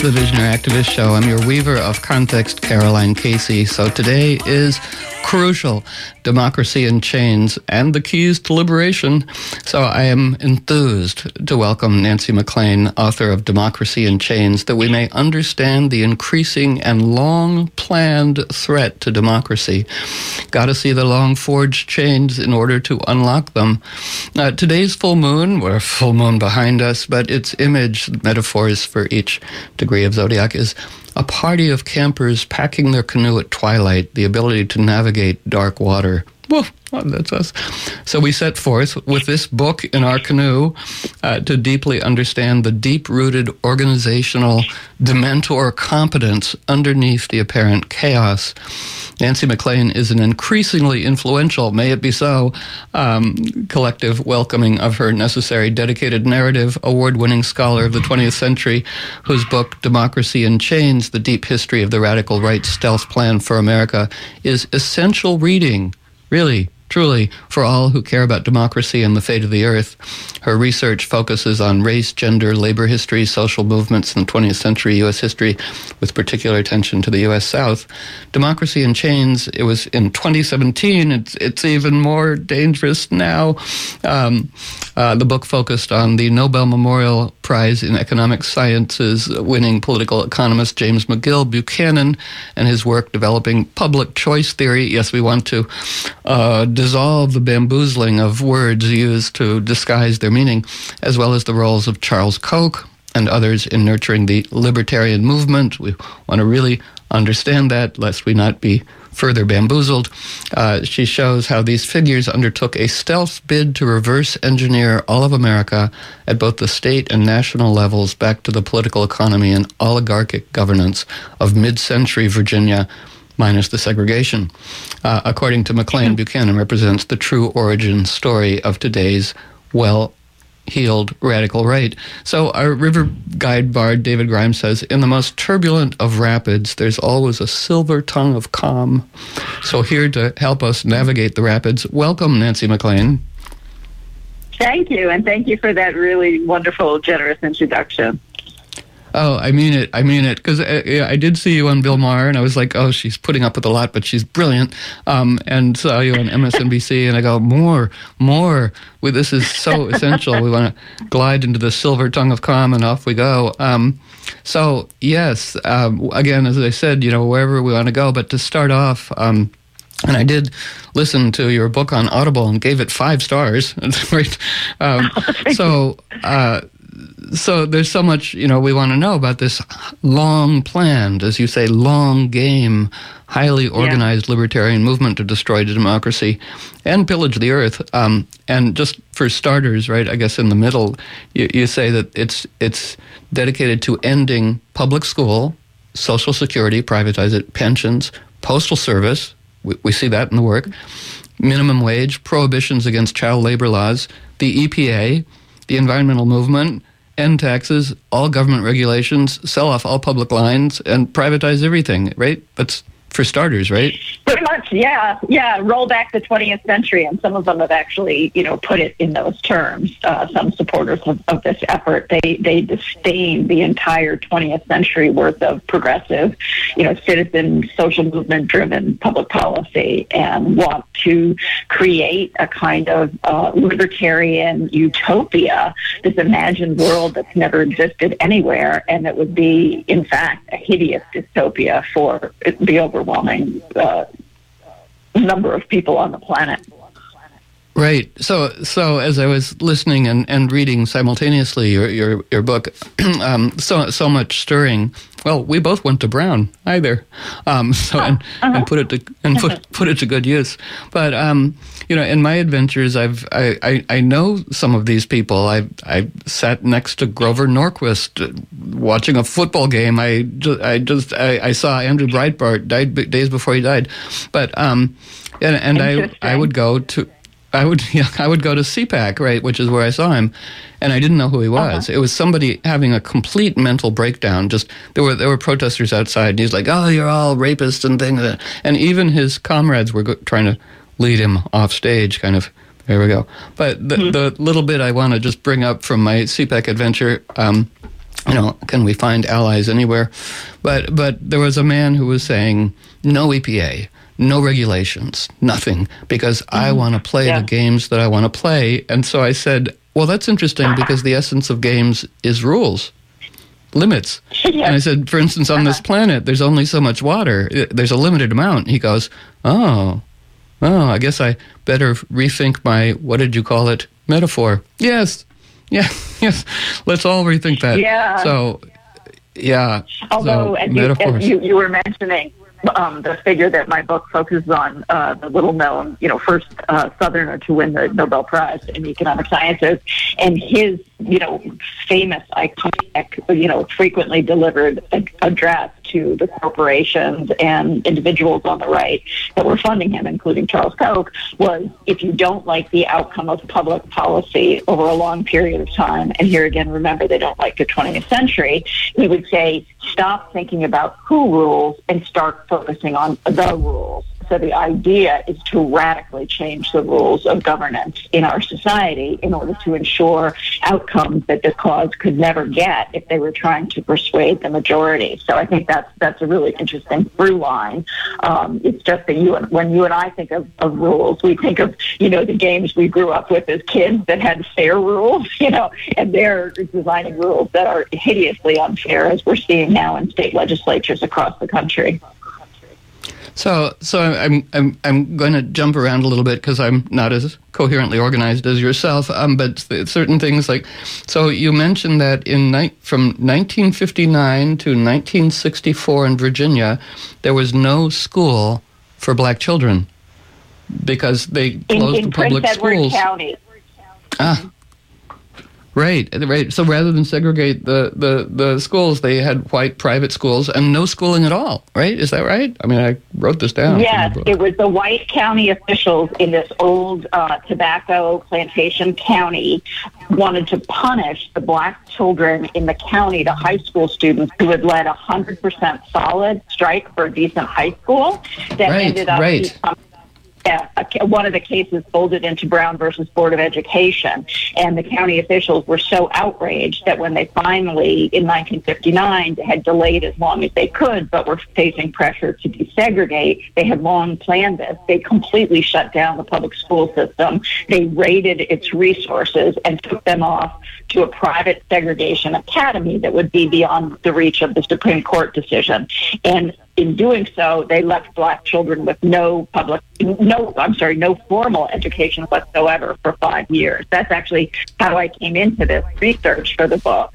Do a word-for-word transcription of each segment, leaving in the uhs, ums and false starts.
the Visionary Activist Show. I'm your weaver of context, Caroline Casey. So today is crucial, democracy in chains and the keys to liberation. So I am enthused to welcome Nancy MacLean, author of Democracy in Chains, that we may understand the increasing and long-planned threat to democracy. Got to see the long-forged chains in order to unlock them. Uh, today's full moon, we're a full moon behind us, but its image, metaphors for each degree of zodiac, is a party of campers packing their canoe at twilight, the ability to navigate dark water. Whoa, oh, that's us. So we set forth with this book in our canoe uh, to deeply understand the deep-rooted organizational dementor competence underneath the apparent chaos. Nancy MacLean is an increasingly influential, may it be so, um, collective welcoming of her necessary dedicated narrative, award-winning scholar of the twentieth century, whose book, Democracy in Chains, The Deep History of the Radical Right's Stealth Plan for America, is essential reading, really, truly, for all who care about democracy and the fate of the earth. Her research focuses on race, gender, labor history, social movements in twentieth century U S history, with particular attention to the U S South. Democracy in Chains, it was in twenty seventeen. It's, it's even more dangerous now. Um, uh, the book focused on the Nobel Memorial Prize in Economic Sciences winning political economist James McGill Buchanan and his work developing public choice theory. Yes, we want to uh, dissolve the bamboozling of words used to disguise their meaning, as well as the roles of Charles Koch and others in nurturing the libertarian movement. We want to really understand that, lest we not be further bamboozled. Uh, she shows how these figures undertook a stealth bid to reverse engineer all of America at both the state and national levels back to the political economy and oligarchic governance of mid-century Virginia, minus the segregation. Uh, according to MacLean, Buchanan represents the true origin story of today's well-heeled radical right. So our river guide bard, David Grimes, says, in the most turbulent of rapids, there's always a silver tongue of calm. So here to help us navigate the rapids, welcome, Nancy MacLean. Thank you, and thank you for that really wonderful, generous introduction. Oh, I mean it. I mean it. Because I, I did see you on Bill Maher, and I was like, oh, she's putting up with a lot, but she's brilliant. Um, and saw you on M S N B C, and I go, more, more. Well, this is so essential. We want to glide into the silver tongue of calm, and off we go. Um, so, yes, um, again, as I said, you know, wherever we want to go. But to start off, um, and I did listen to your book on Audible and gave it five stars. Right? Um, so... Uh, So there's so much, you know, we want to know about this long-planned, as you say, long game, highly organized yeah. libertarian movement to destroy democracy and pillage the earth. Um, and just for starters, right, I guess in the middle, you, you say that it's it's dedicated to ending public school, Social Security, privatize it, pensions, postal service, we, we see that in the work, minimum wage, prohibitions against child labor laws, the E P A, the environmental movement, end taxes, all government regulations, sell off all public lines, and privatize everything, right? That's for starters, right? Pretty much, yeah. Yeah, roll back the twentieth century, and some of them have actually, you know, put it in those terms. Uh, some supporters of, of this effort, they, they disdain the entire twentieth century worth of progressive, you know, citizen, social movement-driven public policy and want to create a kind of uh, libertarian utopia, this imagined world that's never existed anywhere, and that would be, in fact, a hideous dystopia for the overall overwhelming uh, number of people on the planet. Right. So, so as I was listening and, and reading simultaneously your your, your book, um, so so much stirring. Well, we both went to Brown. Hi there. Um, so oh, and, uh-huh. and put it to and put put it to good use. But um, you know, in my adventures, I've I, I, I know some of these people. I I sat next to Grover Norquist watching a football game. I just I just I, I saw Andrew Breitbart died days before he died. But um, and and I I would go to. I would yeah, I would go to C PAC, right, which is where I saw him, and I didn't know who he was. Uh-huh. It was somebody having a complete mental breakdown. Just there were there were protesters outside, and he's like, "Oh, you're all rapists and things," and even his comrades were go- trying to lead him off stage, kind of. There we go. But the, mm-hmm. the little bit I want to just bring up from my C PAC adventure. Um, you know, can we find allies anywhere? But but there was a man who was saying no E P A, no regulations, nothing, because mm-hmm. I want to play yeah. the games that I want to play. And so I said, well, that's interesting because the essence of games is rules, limits. Yeah. And I said, for instance, on uh-huh. this planet, there's only so much water. There's a limited amount. He goes, oh, oh, I guess I better rethink my, what did you call it, metaphor. Yes. Yeah, yes. Let's all rethink that. Yeah. So, yeah. Although, so, as, you, as you, you were mentioning, um, the figure that my book focuses on, uh, the little-known, you know, first uh, Southerner to win the Nobel Prize in economic sciences, and his, you know, famous, iconic, you know, frequently delivered address to the corporations and individuals on the right that were funding him, including Charles Koch, was, if you don't like the outcome of public policy over a long period of time, and here again, remember, they don't like the twentieth century, he would say, stop thinking about who rules and start focusing on the rules. So the idea is to radically change the rules of governance in our society in order to ensure outcomes that the cause could never get if they were trying to persuade the majority. So I think that's that's a really interesting through line. Um, it's just that you and, when you and I think of, of rules, we think of, you know, the games we grew up with as kids that had fair rules, you know, and they're designing rules that are hideously unfair, as we're seeing now in state legislatures across the country. So, so I'm I'm I'm going to jump around a little bit because I'm not as coherently organized as yourself. Um, but certain things like, so you mentioned that in ni- from nineteen fifty-nine to nineteen sixty-four in Virginia, there was no school for black children because they closed in, in the public Prince Edward schools. County. Ah. Right, right. So rather than segregate the, the, the schools, they had white private schools and no schooling at all, right? Is that right? I mean, I wrote this down. Yes, it was the white county officials in this old uh, tobacco plantation county wanted to punish the black children in the county, the high school students who had led a one hundred percent solid strike for a decent high school that right, ended up right. becoming Yeah, one of the cases folded into Brown versus Board of Education, and the county officials were so outraged that when they finally, in nineteen fifty-nine, had delayed as long as they could, but were facing pressure to desegregate, they had long planned this. They completely shut down the public school system. They raided its resources and took them off to a private segregation academy that would be beyond the reach of the Supreme Court decision. And in doing so, they left black children with no public, no, I'm sorry, no formal education whatsoever for five years. That's actually how I came into this research for the book.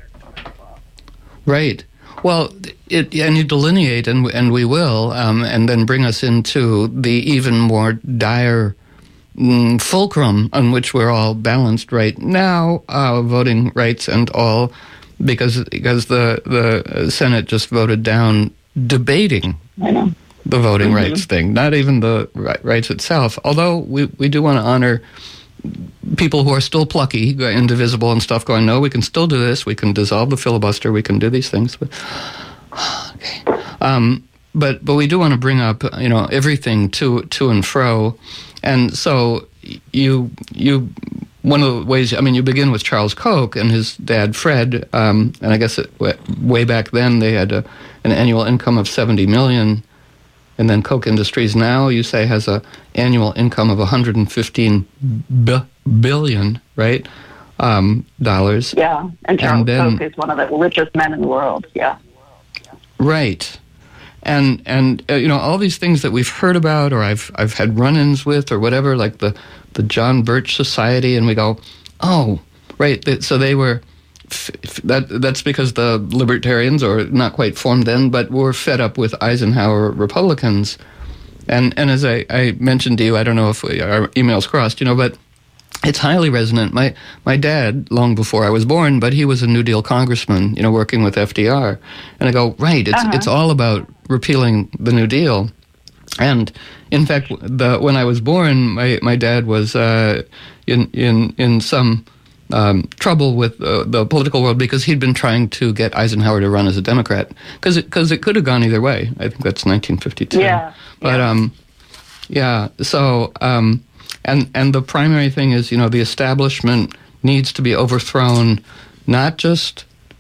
Right. Well, it, and you delineate, and and we will, um, and then bring us into the even more dire mm, fulcrum on which we're all balanced right now, uh, voting rights and all, because because the the Senate just voted down debating the voting mm-hmm. rights thing, not even the rights itself. Although we, we do want to honor people who are still plucky, indivisible and stuff, going, no, we can still do this. We can dissolve the filibuster. We can do these things. But, okay. Um, but but we do want to bring up, you know, everything to to and fro. And so you you one of the ways, I mean, you begin with Charles Koch and his dad, Fred, um, and I guess it, way back then they had a, an annual income of seventy million dollars, and then Koch Industries now, you say, has a annual income of one hundred fifteen billion dollars, right, um, dollars. Yeah, and Charles and then, Koch is one of the richest men in the world, yeah. Right. And, and uh, you know, all these things that we've heard about or I've I've had run-ins with or whatever, like the, the John Birch Society, and we go, oh, right, so they were, f- f- that that's because the libertarians, or not quite formed then, but were fed up with Eisenhower Republicans. And and as I, I mentioned to you, I don't know if we, our emails crossed, you know, but it's highly resonant. My my dad, long before I was born, but he was a New Deal congressman, you know, working with F D R. And I go, right, it's uh-huh. it's all about repealing the New Deal. And in fact, the when I was born, my, my dad was uh, in in in some um, trouble with uh, the political world because he'd been trying to get Eisenhower to run as a Democrat, because it because it could have gone either way. I think that's nineteen fifty-two. Yeah. But yeah. um, yeah. So um, and and the primary thing is, you know, the establishment needs to be overthrown, not just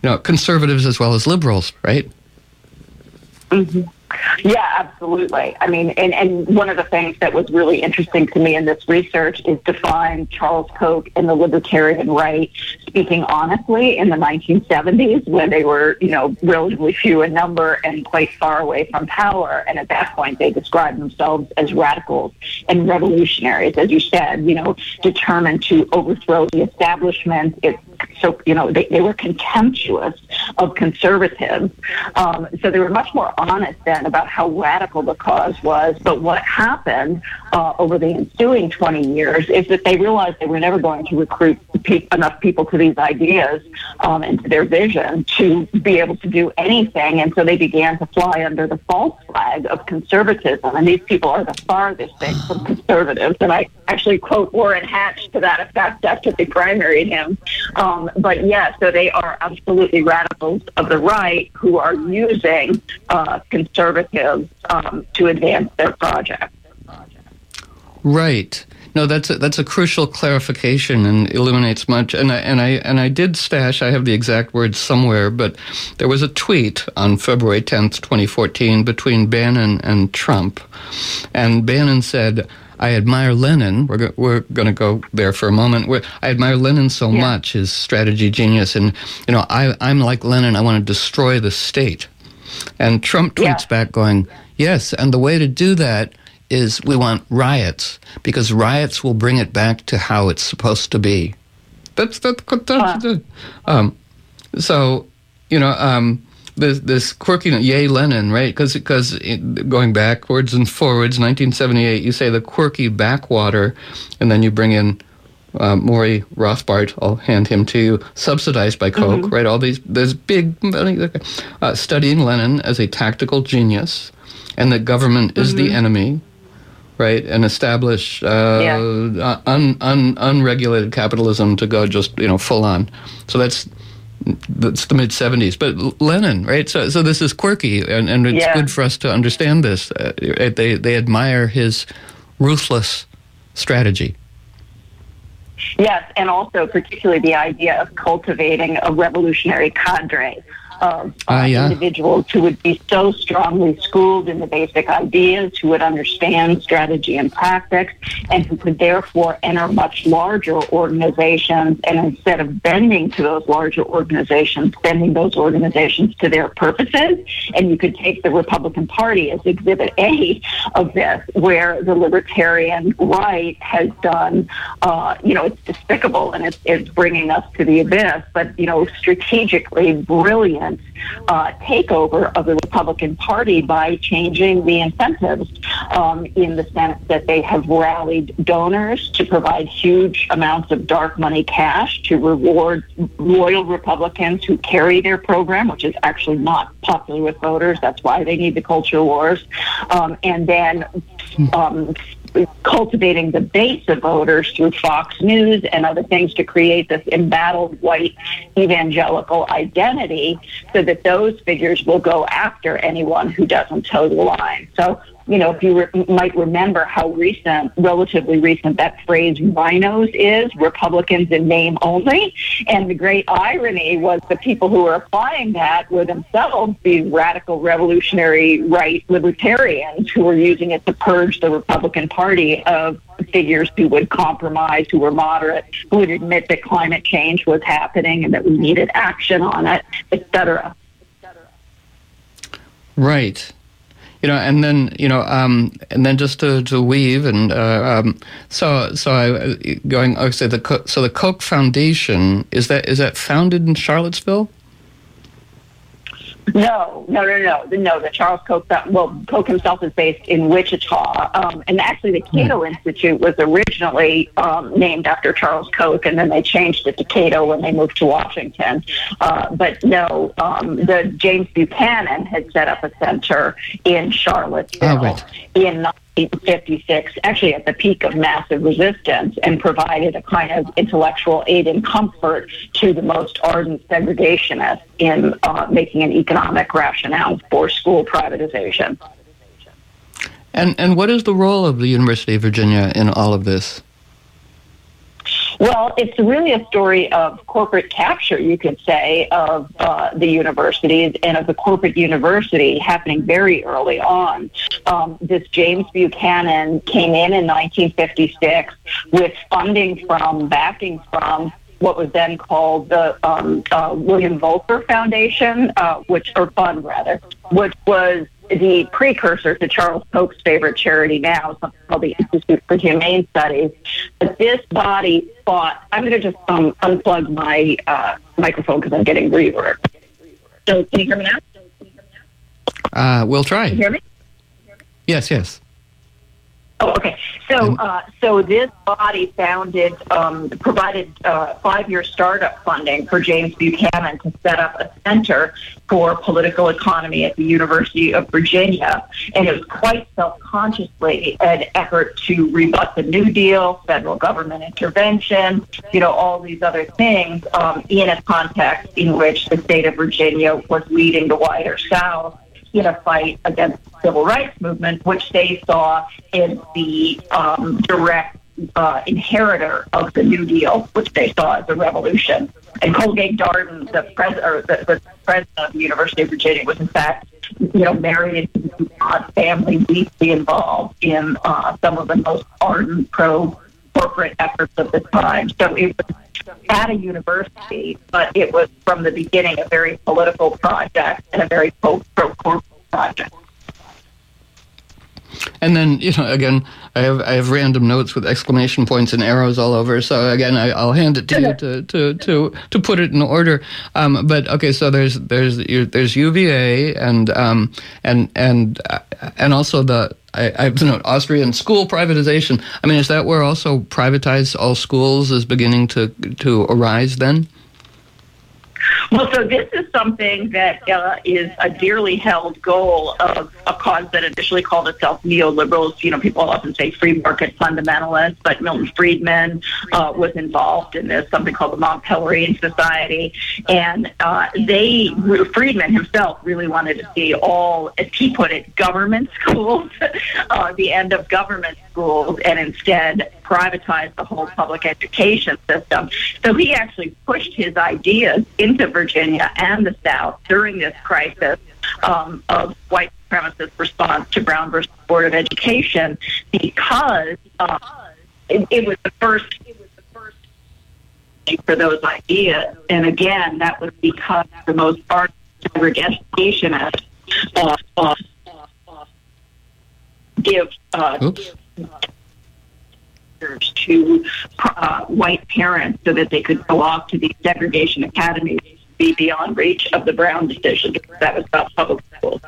know, conservatives as well as liberals, right? Mm-hmm. Yeah, absolutely. I mean, and, and one of the things that was really interesting to me in this research is to find Charles Koch and the libertarian right speaking honestly in the nineteen seventies when they were, you know, relatively few in number and quite far away from power. And at that point, they described themselves as radicals and revolutionaries, as you said, you know, determined to overthrow the establishment. It's so, you know, they, they were contemptuous of conservatives. Um, so they were much more honest then about how radical the cause was. But what happened uh, over the ensuing twenty years is that they realized they were never going to recruit pe- enough people to these ideas um, and to their vision to be able to do anything. And so they began to fly under the false flag of conservatism. And these people are the farthest thing from conservatives. And I actually quote Orrin Hatch to that effect after they primaried him. Um, but yeah, so they are absolutely radicals of the right who are using uh, conservatives um, to advance their project. Right. No, that's a, that's a crucial clarification and illuminates much. And I and I and I did stash. I have the exact words somewhere, but there was a tweet on February tenth, twenty fourteen, between Bannon and Trump, and Bannon said, I admire Lenin. We're go- we're going to go there for a moment. We're, I admire Lenin so yeah. much, his strategy genius, and you know, I I'm like Lenin. I want to destroy the state. And Trump tweets yeah. back, going, "Yes, and the way to do that is we want riots because riots will bring it back to how it's supposed to be." That's that's, that's uh. um. So, you know, um. This, this quirky, yay Lenin, right? Because because going backwards and forwards, nineteen seventy-eight, you say the quirky backwater, and then you bring in uh, Maury Rothbard. I'll hand him to you, subsidized by Koch, mm-hmm. right? All these, there's big uh, studying Lenin as a tactical genius, and that government mm-hmm. is the enemy, right? And establish uh, yeah. un, un, unregulated capitalism to go just you know full on. So that's. That's the mid seventies, but Lenin, right? So, so this is quirky, and, and it's yeah. good for us to understand this. Uh, they they admire his ruthless strategy. Yes, and also particularly the idea of cultivating a revolutionary cadre of uh, uh, yeah. individuals who would be so strongly schooled in the basic ideas, who would understand strategy and tactics, and who could therefore enter much larger organizations, and instead of bending to those larger organizations, bending those organizations to their purposes. And you could take the Republican Party as Exhibit A of this, where the libertarian right has done, uh, you know, it's despicable and it's, it's bringing us to the abyss, but, you know, strategically brilliant Uh, takeover of the Republican Party by changing the incentives um, in the sense that they have rallied donors to provide huge amounts of dark money cash to reward loyal Republicans who carry their program, which is actually not popular with voters. That's why they need the culture wars. Um, and then um, cultivating the base of voters through Fox News and other things to create this embattled white evangelical identity so that those figures will go after anyone who doesn't toe the line. So, you know, if you re- might remember how recent, relatively recent, that phrase rhinos is, Republicans in name only. And the great irony was the people who were applying that were themselves these radical revolutionary right libertarians who were using it to purge the Republican Party of figures who would compromise, who were moderate, who would admit that climate change was happening and that we needed action on it, et cetera. Right. You know, and then you know, um, and then just to, to weave, and uh, um, so so I going. Oh, so the so the Koch Foundation is that is that founded in Charlottesville? No, no, no, no, no. The Charles Koch, well, Koch himself is based in Wichita, um, and actually the Cato mm. Institute was originally um, named after Charles Koch, and then they changed it to Cato when they moved to Washington. Uh, but no, um, the James Buchanan had set up a center in Charlottesville oh, right. in nineteen fifty-six, actually at the peak of massive resistance, and provided a kind of intellectual aid and comfort to the most ardent segregationists in uh, making an economic rationale for school privatization. And and what is the role of the University of Virginia in all of this? Well, it's really a story of corporate capture, you could say, of uh, the universities and of the corporate university happening very early on. Um, this James Buchanan came in in nineteen fifty-six with funding from, backing from, what was then called the um, uh, William Volker Foundation, uh, which or fund rather, which was the precursor to Charles Koch's favorite charity now, something called the Institute for Humane Studies. But this body fought. I'm going to just um, unplug my uh, microphone because I'm getting reverb. So can you hear me now? Uh, we'll try. Can you hear me? Yes, yes. Oh, okay. So, uh, so this body founded, um, provided uh, five-year startup funding for James Buchanan to set up a center for political economy at the University of Virginia, and it was quite self-consciously an effort to rebut the New Deal, federal government intervention, you know, all these other things um, in a context in which the state of Virginia was leading the wider South in a fight against the civil rights movement, which they saw as the um, direct uh, inheritor of the New Deal, which they saw as a revolution. And Colgate Darden, the, pres- or the, the president of the University of Virginia, was in fact, you know, married into the DuPont family, deeply involved in uh, some of the most ardent pro-corporate efforts of the time. So it was at a university, but it was from the beginning a very political project and a very pro-corporate project. And then, you know, again, I have I have random notes with exclamation points and arrows all over. So again, I, I'll hand it to you to to to, to put it in order. Um, but okay, so there's there's there's U V A and um and and uh, and also the I, I have to note Austrian school privatization. I mean, is that where also privatized all schools is beginning to to arise then? Well, so this is something that uh, is a dearly held goal of a cause that initially called itself neoliberals. You know, people often say free market fundamentalists, but Milton Friedman uh, was involved in this, something called the Montpellier Society. And uh, they, Friedman himself really wanted to see all, as he put it, government schools, uh, the end of government schools, and instead privatize the whole public education system. So he actually pushed his ideas into Virginia and the South during this crisis um, of white supremacist response to Brown versus Board of Education, because uh, it, it was the first it was the first for those ideas. And again, that was because the most ardent segregationists uh, uh, uh, give uh, Oops. to uh, white parents so that they could go off to these segregation academies, be beyond reach of the Brown decision, because that was about public schools.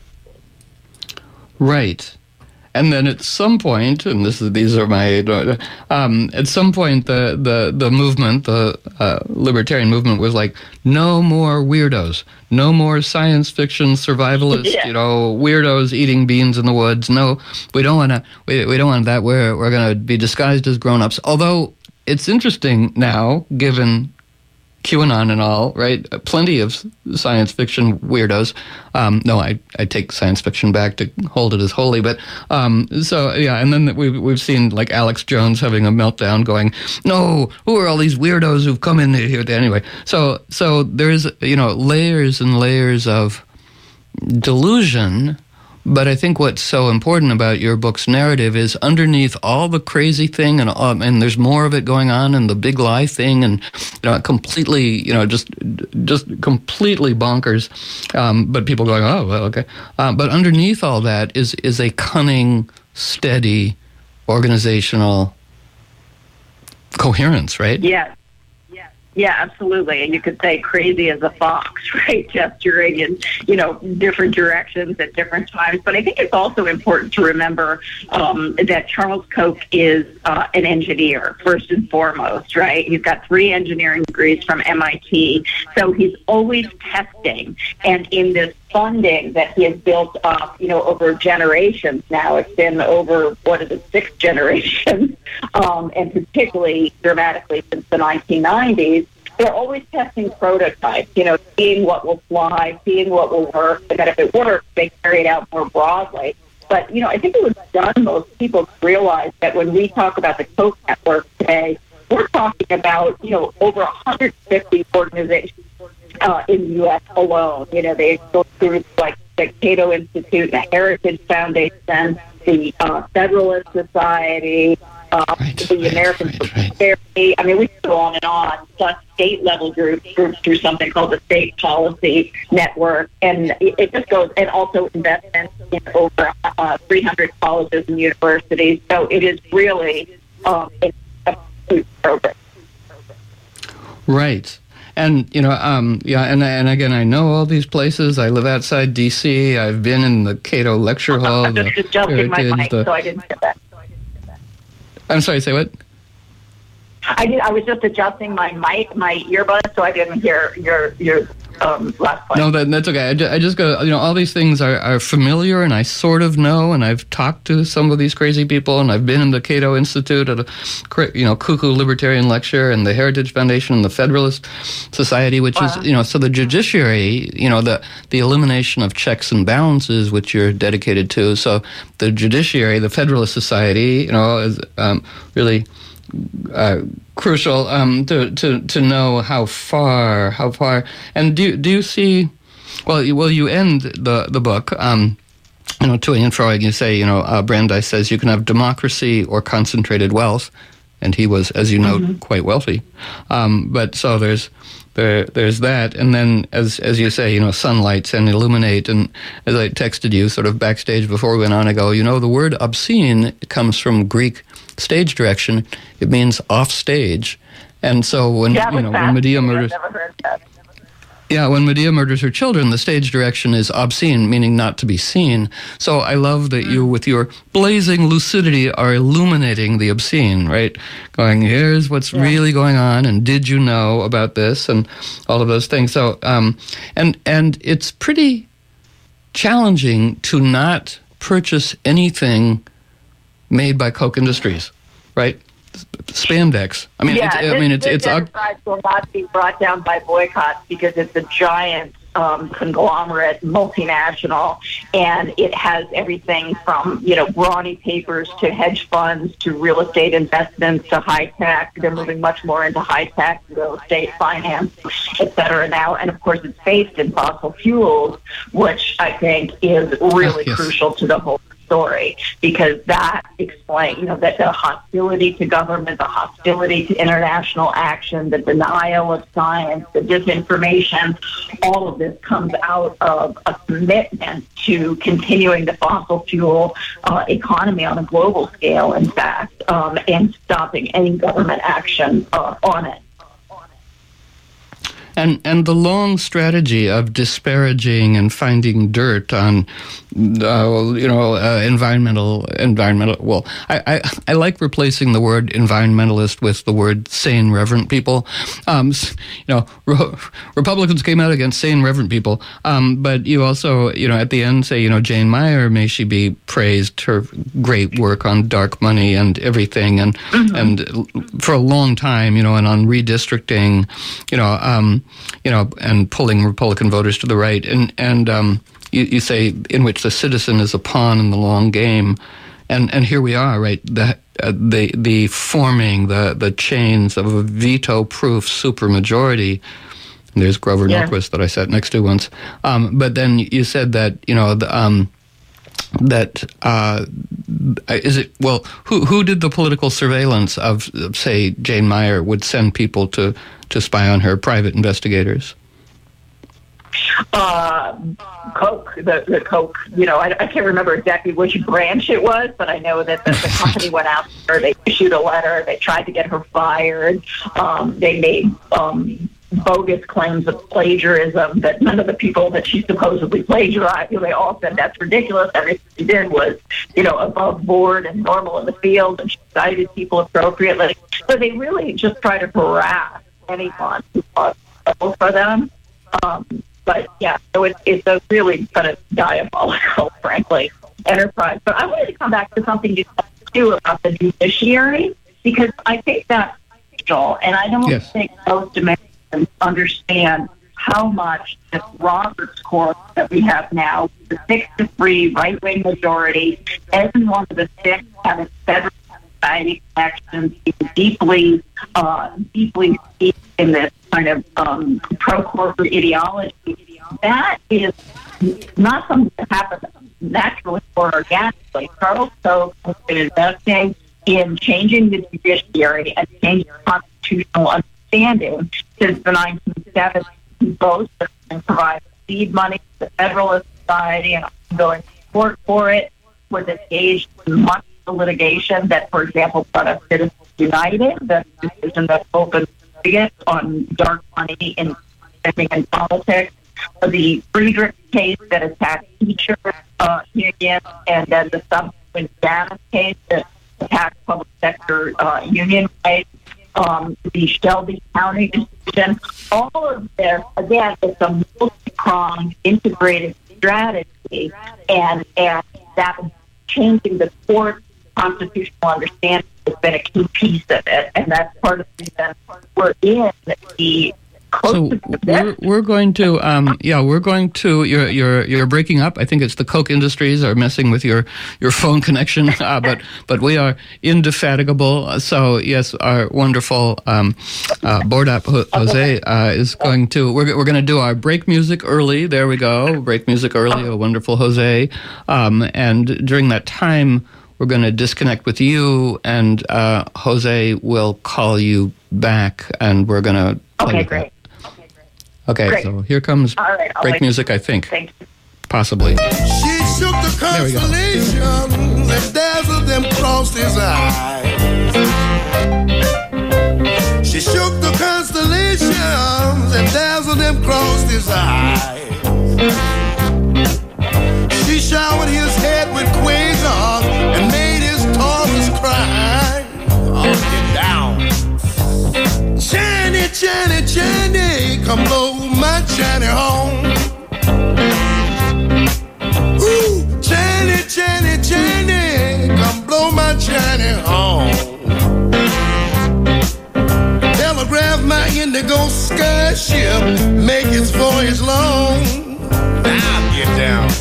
Right. And then at some point, and this is these are my, um, at some point the the the movement, the uh, libertarian movement, was like, no more weirdos, no more science fiction survivalists, yeah. you know, weirdos eating beans in the woods. No, we don't want to. We we don't want that. We're we're going to be disguised as grown-ups. Although it's interesting now, given QAnon and all, right? Plenty of science fiction weirdos. Um, no, I, I take science fiction back to hold it as holy. But um, so yeah, and then we've we've seen like Alex Jones having a meltdown, going, "No, who are all these weirdos who've come in here?" Anyway, so so there's you know layers and layers of delusion. But I think what's so important about your book's narrative is underneath all the crazy thing, and um, and there's more of it going on, and the big lie thing, and you know, completely, you know, just just completely bonkers. Um, but people going, oh, well, okay. Uh, but underneath all that is is a cunning, steady, organizational coherence, right? Yeah. Yeah, absolutely. And you could say crazy as a fox, right? Gesturing in, you know, different directions at different times. But I think it's also important to remember um, that Charles Koch is uh, an engineer, first and foremost, right? He's got three engineering degrees from M I T. So he's always testing. And in this funding that he has built up, you know, over generations now, it's been over, what is it, six generations, um, and particularly dramatically since the nineteen nineties, they're always testing prototypes, you know, seeing what will fly, seeing what will work, and that if it works, they carry it out more broadly. But, you know, I think it was done most people realize that when we talk about the Koch network today, we're talking about, you know, over one hundred fifty organizations uh, in the U S alone. You know, they include groups like the Cato Institute, the Heritage Foundation, the uh, Federalist Society, uh, right, the right, American right, Society. I mean, we could go on and on, plus state-level groups, groups through something called the State Policy Network. And it, it just goes, and also investments in over uh, three hundred colleges and universities. So it is really um, a huge program. Right. And, you know, um, yeah, and and again, I know all these places. I live outside D C. I've been in the Cato Lecture Hall. I'm just adjusting my mic, the, so I didn't get that. I'm sorry, say what? I did. I was just adjusting my mic, my earbuds, so I didn't hear your your um, last point. No, that, that's okay. I just, I just go, you know, all these things are, are familiar, and I sort of know, and I've talked to some of these crazy people, and I've been in the Cato Institute at a, you know, Cuckoo Libertarian Lecture, and the Heritage Foundation, and the Federalist Society, which wow. is, you know, so the judiciary, you know, the, the elimination of checks and balances, which you're dedicated to. So the judiciary, the Federalist Society, you know, is um, really Uh, crucial um, to, to to know how far how far and do do you see well you, well you end the the book um, you know to and fro, you say, you know uh, Brandeis says you can have democracy or concentrated wealth, and he was, as you know, mm-hmm. quite wealthy, um, but so there's there there's that, and then as as you say, you know sunlights and illuminate, and as I texted you sort of backstage before we went on, I go, you know the word obscene comes from Greek stage direction. It means off stage, and so when yeah, you know when Medea murders, I've never heard that. yeah, when Medea murders her children, the stage direction is obscene, meaning not to be seen. So I love that mm. you, with your blazing lucidity, are illuminating the obscene, right? Going, here's what's yeah. really going on, and did you know about this, and all of those things. So, um, and and it's pretty challenging to not purchase anything made by Koch Industries, right? Spandex. I mean, yeah, it's, this, I mean, it's this it's. enterprise will not be brought down by boycotts because it's a giant um, conglomerate, multinational, and it has everything from you know brawny papers to hedge funds to real estate investments to high tech. They're moving much more into high tech, real estate, finance, et cetera now, and of course it's based in fossil fuels, which I think is really yes. crucial to the whole story, because that explains, you know, that the hostility to government, the hostility to international action, the denial of science, the disinformation, all of this comes out of a commitment to continuing the fossil fuel uh, economy on a global scale, in fact, um, and stopping any government action uh, on it. And and the long strategy of disparaging and finding dirt on, uh, you know, uh, environmental environmental. Well, I, I I like replacing the word environmentalist with the word sane, reverent people. Um, you know, re- Republicans came out against sane, reverent people. Um, but you also, you know, at the end say, you know, Jane Meyer, may she be praised, her great work on dark money and everything, and mm-hmm. and for a long time, you know, and on redistricting, you know. Um, You know, and pulling Republican voters to the right, and and um, you, you say in which the citizen is a pawn in the long game, and and here we are, right? The uh, the the forming the the chains of a veto-proof supermajority. And there's Grover yeah. Norquist that I sat next to once, um, but then you said that you know the. Um, that uh, is it? Well, who who did the political surveillance of, say, Jane Meyer would send people to, to spy on her? Private investigators. Uh, Coke, the, the Coke. You know, I, I can't remember exactly which branch it was, but I know that the, the company went out to her. They issued a letter. They tried to get her fired. Um, they made. Um, bogus claims of plagiarism that none of the people that she supposedly plagiarized, you know, they all said that's ridiculous. Everything she did was, you know, above board and normal in the field, and she cited people appropriately. So they really just try to harass anyone who was for them. Um, but yeah, so it's, it's a really kind of diabolical, frankly, enterprise. But I wanted to come back to something you said too about the judiciary, because I think that's crucial, and I don't yes. think most Americans understand how much this Roberts Court that we have now, the six to three right-wing majority, every one of the six have a federal society connections, deeply, uh, deeply steeped in this kind of um, pro-corporate ideology. That is not something that happens naturally or organically. Carlos Koch has been investing in changing the judiciary and changing constitutional understanding since the nineteen seventies. He both and provides seed money to the Federalist Society and ongoing support for it. Was engaged in much of the litigation that, for example, brought up Citizens United, the decision that opened spigot on dark money in spending and politics. The Friedrich case that attacked teachers uh, unions, and then the subsequent Bannon case that attacked public sector uh, union rights. Um, the Shelby County decision. All of this, again, it's a multi-pronged, integrated strategy, and and that changing the court constitutional understanding has been a key piece of it, and that's part of the reason we're in the. So we're, we're going to, um, yeah, we're going to, you're, you're, you're breaking up. I think it's the Koch Industries are messing with your, your phone connection, uh, but, but we are indefatigable. So yes, our wonderful, um, uh, board app Jose, uh, is going to, we're, we're going to do our break music early. There we go. Break music early. A wonderful Jose. Um, and during that time, we're going to disconnect with you, and, uh, Jose will call you back, and we're going to play Okay, with great. that. Okay, Great. so here comes All right, I'll break wait. music, I think. Thank you. Possibly. She shook the There we go. constellations and dazzled them crossed his eyes. She shook the constellations and dazzled them crossed his eyes. She showered his head with quasars and made his Taurus cry. Oh, get down. Chiny, Chiny, Chiny, come blow my Chiny home. Ooh, Chiny, Chiny, Chiny, come blow my Chiny home. Telegraph my indigo sky ship, make its voyage long. Now get down.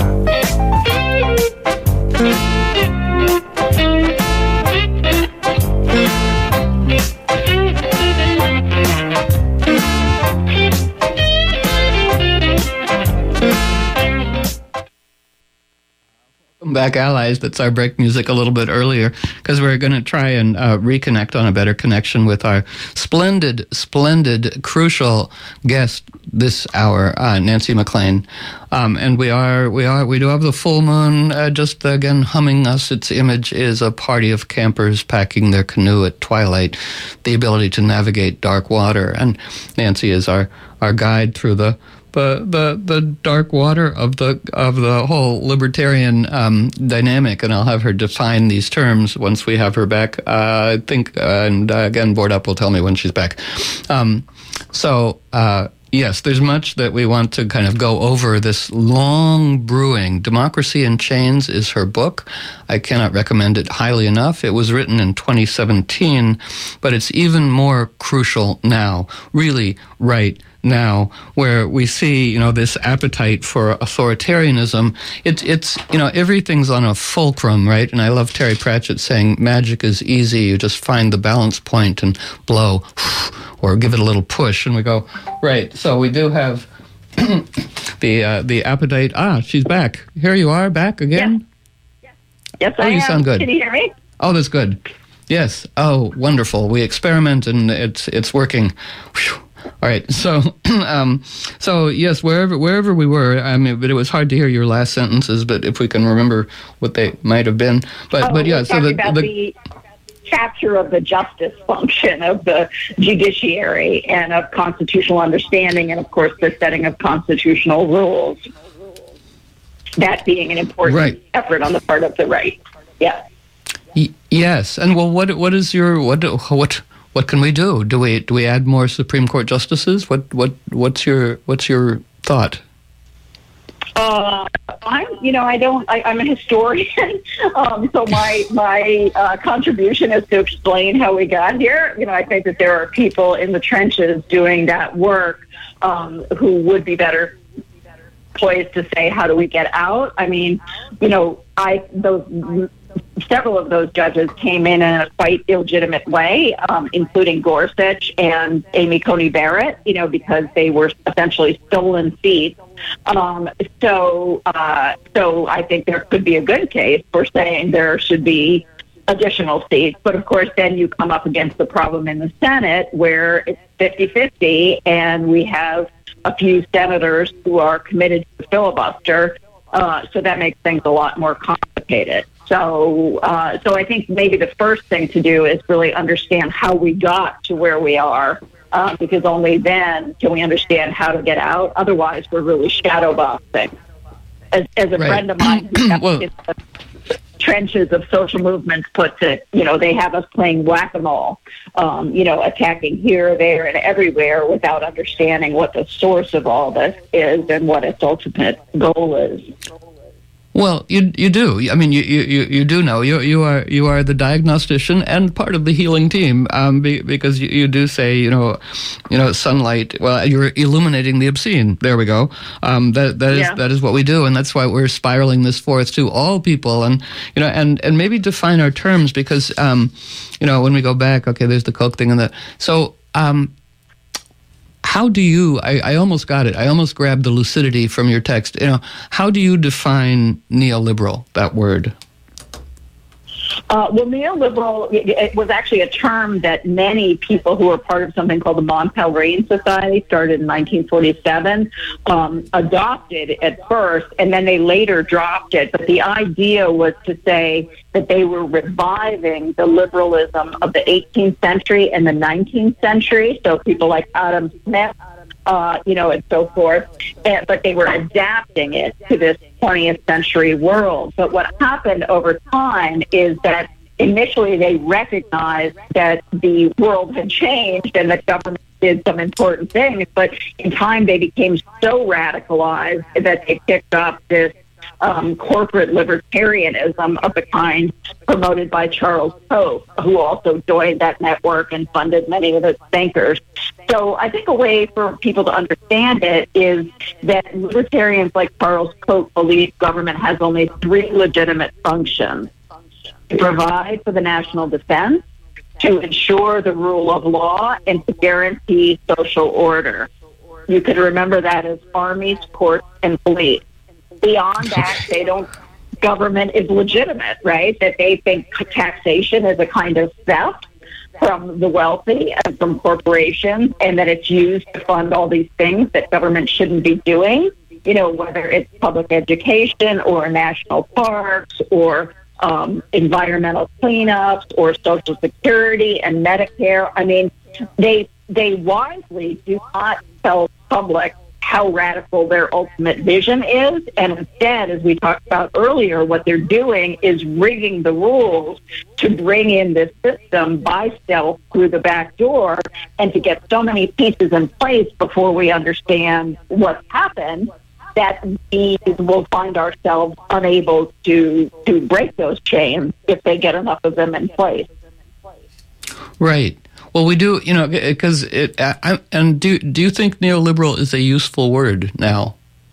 Welcome back, allies. That's our break music a little bit earlier, because we're going to try and uh, reconnect on a better connection with our splendid, splendid, crucial guest this hour, uh, Nancy McLean. Um, and we are, we are, we do have the full moon uh, just again humming us. Its image is a party of campers packing their canoe at twilight, the ability to navigate dark water. And Nancy is our, our guide through the The, the the dark water of the of the whole libertarian um, dynamic, and I'll have her define these terms once we have her back. Uh, I think, uh, and uh, again, Board Up will tell me when she's back. Um, so uh, yes, there's much that we want to kind of go over. This long brewing, Democracy in Chains is her book. I cannot recommend it highly enough. It was written in twenty seventeen, but it's even more crucial now. Really, right now, where we see, you know, this appetite for authoritarianism. It's, it's, you know, everything's on a fulcrum, right? And I love Terry Pratchett saying magic is easy. You just find the balance point and blow, or give it a little push, and we go, right. So we do have the uh, the appetite. Ah, she's back. Here you are, back again? Yes, yes Oh, I you am. sound good. Can you hear me? Oh, that's good. Yes. Oh, wonderful. We experiment, and it's it's working. Whew. All right, so, um, so yes, wherever wherever we were, I mean, but it was hard to hear your last sentences. But if we can remember what they might have been, but Oh, but yeah, we're so talking the, about the the capture of the justice function of the judiciary and of constitutional understanding, and of course the setting of constitutional rules. That being an important Right. effort on the part of the right. Yeah. y- yes, and well, what what is your what what what can we do? Do we do we add more Supreme Court justices? What what what's your what's your thought? Uh, I'm, you know, I don't. I, I'm a historian, um, so my my uh, contribution is to explain how we got here. You know, I think that there are people in the trenches doing that work um, who would be better poised to say, how do we get out? I mean, you know, I the several of those judges came in in a quite illegitimate way, um, including Gorsuch and Amy Coney Barrett, you know, because they were essentially stolen seats. Um, so, uh, so I think there could be a good case for saying there should be additional seats. But of course, then you come up against the problem in the Senate where it's fifty-fifty, and we have a few senators who are committed to the filibuster. Uh, so that makes things a lot more complicated. So, uh, so I think maybe the first thing to do is really understand how we got to where we are, uh, because only then can we understand how to get out. Otherwise, we're really shadow boxing. As, as a right. friend of mine who well, in the trenches of social movements puts it, you know, they have us playing whack-a-mole, um, you know, attacking here, there, and everywhere without understanding what the source of all this is and what its ultimate goal is. Well, you you do. I mean, you, you, you do know. You you are you are the diagnostician and part of the healing team, um, be, because you, you do say, you know, you know, sunlight. Well, you're illuminating the obscene. There we go. Um, that that is Yeah. that is what we do, and that's why we're spiraling this forth to all people, and you know, and, and maybe define our terms, because um, you know, when we go back, okay, there's the Koch thing and that. So. Um, How do you, I, I almost got it, I almost grabbed the lucidity from your text, you know, how do you define neoliberal, that word? Uh, well, neoliberal, it, it was actually a term that many people who were part of something called the Mont Pelerin Society, started in nineteen forty-seven, um, adopted at first, and then they later dropped it. But the idea was to say that they were reviving the liberalism of the eighteenth century and the nineteenth century. So people like Adam Smith, uh, you know, and so forth. And, but they were adapting it to this twentieth century world. But what happened over time is that initially they recognized that the world had changed and that government did some important things. But in time they became so radicalized that they picked up this Um, corporate libertarianism of the kind promoted by Charles Koch, who also joined that network and funded many of its thinkers. So I think a way for people to understand it is that libertarians like Charles Koch believe government has only three legitimate functions: to provide for the national defense, to ensure the rule of law, and to guarantee social order. You could remember that as armies, courts, and police. Beyond that, they don't, government is legitimate, right? That they think taxation is a kind of theft from the wealthy and from corporations, and that it's used to fund all these things that government shouldn't be doing, you know, whether it's public education or national parks or um, environmental cleanups or Social Security and Medicare. I mean, they they wisely do not tell public how radical their ultimate vision is. And instead, as we talked about earlier, what they're doing is rigging the rules to bring in this system by stealth through the back door and to get so many pieces in place before we understand what's happened that we will find ourselves unable to, to break those chains if they get enough of them in place. Right. Well, we do, you know, because it, I, and do do you think neoliberal is a useful word now?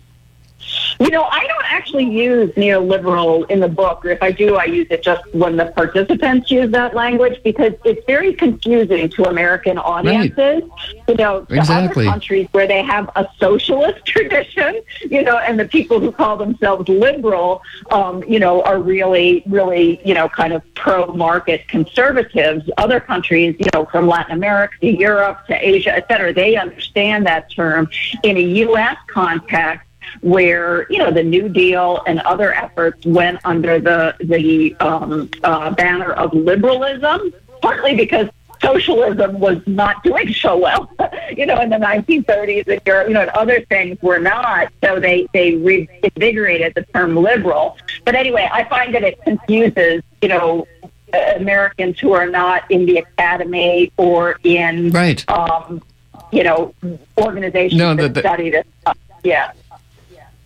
You know, I don't actually use neoliberal in the book, or if I do, I use it just when the participants use that language, because it's very confusing to American audiences. Right. You know, to exactly. other countries where they have a socialist tradition, you know, and the people who call themselves liberal, um, you know, are really, really, you know, kind of pro-market conservatives. Other countries, you know, from Latin America to Europe to Asia, et cetera, they understand that term. In a U S context, where, you know, the New Deal and other efforts went under the the um, uh, banner of liberalism, partly because socialism was not doing so well, you know, in the nineteen thirties and Europe, you know, and other things were not. So they, they reinvigorated the term liberal. But anyway, I find that it confuses, you know, Americans who are not in the academy or in, right. um, you know, organizations no, that the, the, study this stuff. Yeah.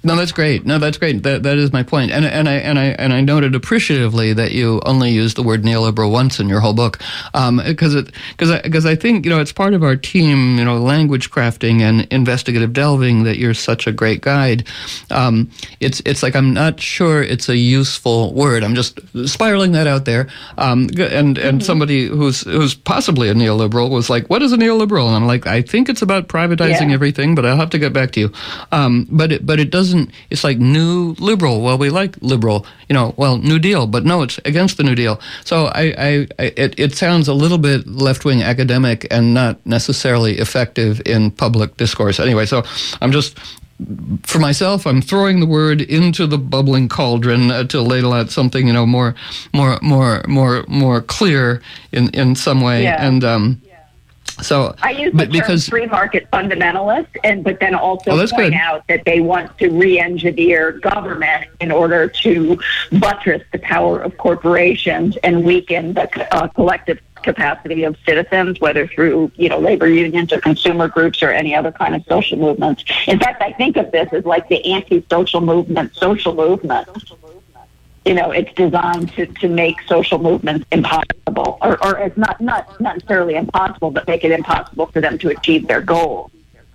No, that's great. No, that's great. That that is my point. And and I and I and I noted appreciatively that you only used the word neoliberal once in your whole book, because um, it because I because I think, you know, it's part of our team, you know, language crafting and investigative delving, that you're such a great guide. Um, it's it's like I'm not sure it's a useful word. I'm just spiraling that out there. Um, and and mm-hmm. somebody who's who's possibly a neoliberal was like, "What is a neoliberal?" And I'm like, "I think it's about privatizing yeah. everything, but I'll have to get back to you." Um, but it but it doesn't. It's like new liberal. Well, we like liberal, you know. Well, New Deal, but no, it's against the New Deal. So I, I, I it, it sounds a little bit left-wing academic and not necessarily effective in public discourse. Anyway, so I'm just. For myself, I'm throwing the word into the bubbling cauldron uh, to ladle out something, you know, more, more, more, more, more clear in, in some way. Yeah. And um, so I use the but term because, free market fundamentalist, and but then also oh, point good. out that they want to re-engineer government in order to buttress the power of corporations and weaken the uh, collective capacity of citizens, whether through, you know, labor unions or consumer groups or any other kind of social movements. In fact, I think of this as like the anti-social movement, social movement. You know, it's designed to, to make social movements impossible, or, or it's not, not not necessarily impossible, but make it impossible for them to achieve their goals.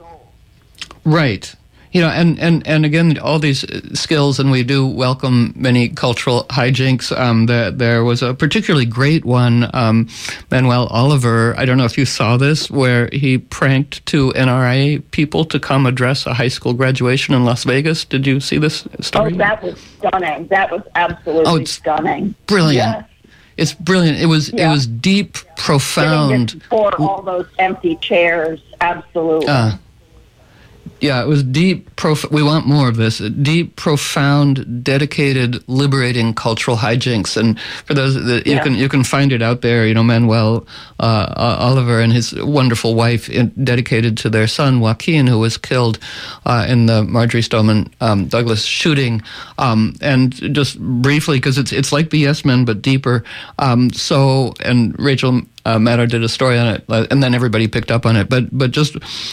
Right. You know, and, and, and again, all these skills, and we do welcome many cultural hijinks. Um, the, there was a particularly great one, um, Manuel Oliver, I don't know if you saw this, where he pranked two N R A people to come address a high school graduation in Las Vegas. Did you see this story? Oh, that was stunning. That was absolutely oh, it's stunning. Brilliant. Yes. It's brilliant. It was yeah. it was deep, profound. For all those empty chairs, absolutely. Uh, Yeah, it was deep, prof- we want more of this, deep, profound, dedicated, liberating cultural hijinks. And for those that you yeah. can you can find it out there, you know, Manuel uh, Oliver and his wonderful wife, in, dedicated to their son, Joaquin, who was killed uh, in the Marjorie Stoneman um, Douglas shooting. Um, and just briefly, because it's, it's like the Yes Men, but deeper. Um, so, and Rachel Uh, Maddow did a story on it, uh, and then everybody picked up on it. But but just,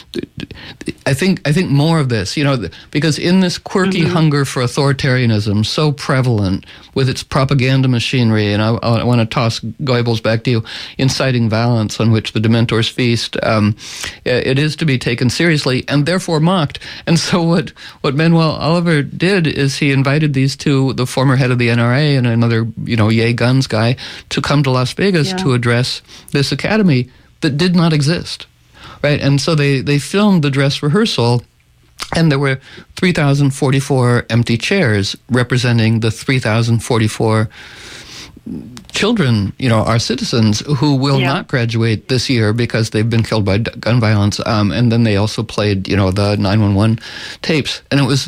I think I think more of this, you know, because in this quirky mm-hmm. hunger for authoritarianism, so prevalent with its propaganda machinery, and I, I want to toss Goebbels back to you, inciting violence on which the Dementors feast, um, it is to be taken seriously and therefore mocked. And so what what Manuel Oliver did is he invited these two, the former head of the N R A and another, you know, yay guns guy, to come to Las Vegas yeah. to address this academy that did not exist, right? And so they, they filmed the dress rehearsal, and there were three thousand forty-four empty chairs representing the three thousand forty-four children, you know, our citizens who will yeah. not graduate this year because they've been killed by gun violence. Um, and then they also played, you know, the nine one one tapes. And it was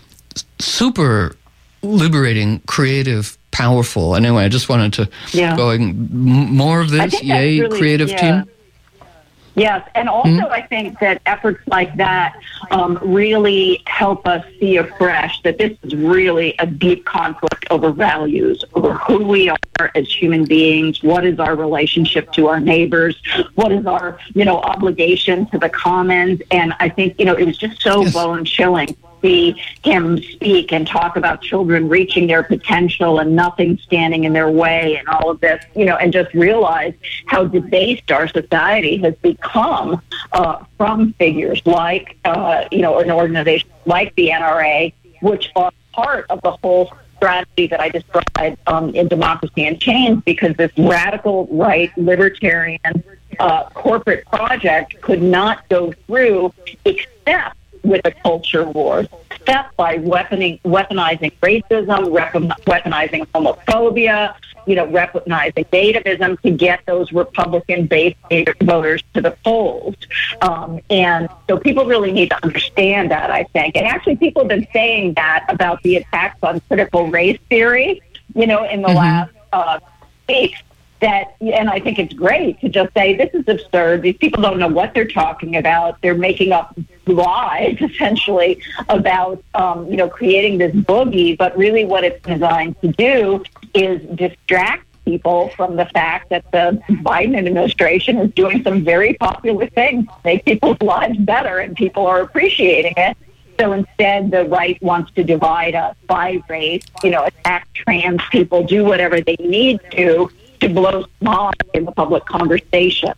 super liberating, creative, powerful. Anyway, I just wanted to yeah. going more of this. Yay, really, creative yeah. team. Yes, and also mm-hmm. I think that efforts like that um, really help us see afresh that this is really a deep conflict over values, over who we are as human beings, what is our relationship to our neighbors, what is our, you know, obligation to the commons. And I think, you know, it was just so yes. bone-chilling. See him speak and talk about children reaching their potential and nothing standing in their way and all of this, you know, and just realize how debased our society has become uh, from figures like, uh, you know, an organization like the N R A, which are part of the whole strategy that I described um, in Democracy in Chains, because this radical right libertarian uh, corporate project could not go through except with a culture war, except by weaponing, weaponizing racism, weaponizing homophobia, you know, weaponizing nativism to get those Republican-based voters to the polls. Um, and so people really need to understand that, I think. And actually people have been saying that about the attacks on critical race theory, you know, in the mm-hmm. last uh, weeks. That, and I think it's great to just say, this is absurd. These people don't know what they're talking about. They're making up lies, essentially, about, um, you know, creating this boogie. But really what it's designed to do is distract people from the fact that the Biden administration is doing some very popular things, make people's lives better, and people are appreciating it. So instead, the right wants to divide us by race, you know, attack trans people, do whatever they need to to blow smog in the public conversation.